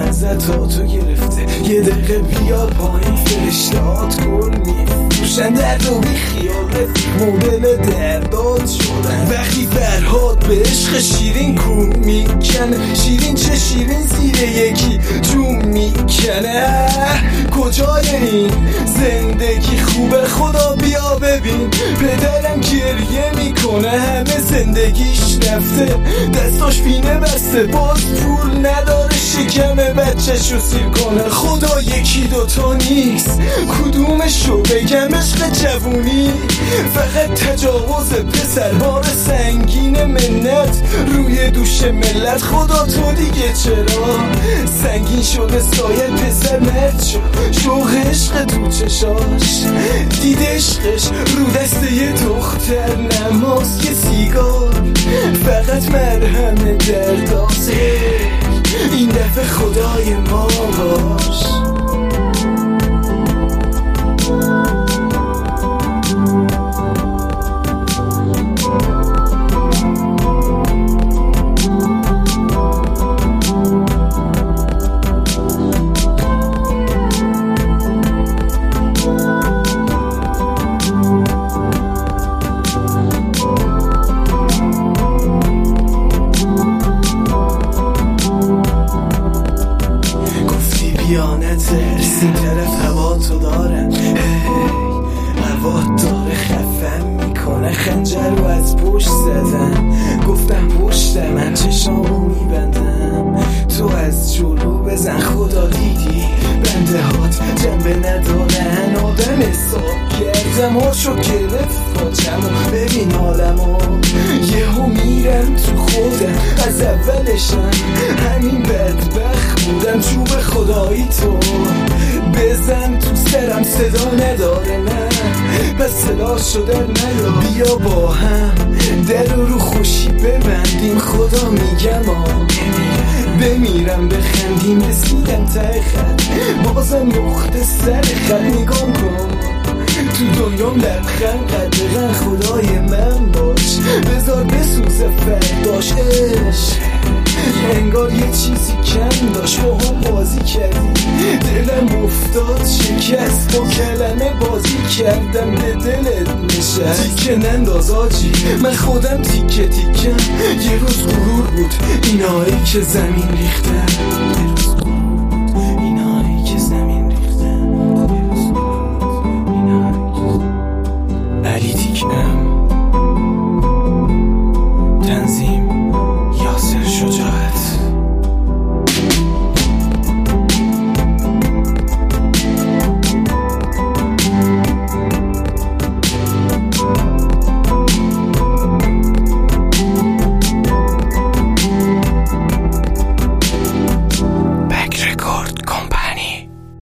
لذتاتو گرفته. یه دقیقه بیا پایین، فرشتهات گل میفروشن. درد و بی خیال رفیق مدل درداد شدن. وقتی فرهاد به عشق شیرین کو میکنه، شیرین چه شیرین زیر یکی جون میکنه. کجای این زندگی خوبه خدا بیا ببین. پدرم گریه میکنه، همه زندگیش رفته، دستاش پینه بسته، باز پول نداره شکم بچه‌شو سیر کنه. خدا یکی دوتا نیست، کدومشو بگم؟ عشق جوونی فقط تجاوز پسرها سنگین منت روی دوش ملت. خدا تو دیگه چرا سنگین شده سایه پسر مرد شد؟ شوق عشق تو چشاش دید عشقش رو دسته یه دختر، نماز که سیگار فقط مرهم دردازه. این دفعه خدای ما باش. بیا نترس، این طرف هوا تو دارم. هوا داره خفم میکنه، خنجر رو از پشت زدم. گفتم پشت من چشامو میبندم، تو از جلو بزن. خدا دیدی بنده هات جنبه ندارن، آدم حساب کردم هاشو گرفت پاچمو. ببین حالمو یهو میرم تو خودم، از اولشم همین بدبخت بودم. چوب خدایی تو بزن تو سرم، صدا نداره نه پس صدا شده نیا. بیا با هم در رو خوشی ببندیم. خدا میگم بمیرم بخندیم. رسیدم ته خط بازم نقطه سر خط. نگاه کن تو دنیام لبخند قدرن. خدای من باش بذار بسوزه فرداش. عشق انگار یه چیزی کم داشت، با هم بازی کردی دلم افتاد شکست. با کلمه بازی کردم به دلت نشست. تیکه ننداز آجی من خودم تیکه تیکم. یه روز غرور بود اینایی که زمین ریختم.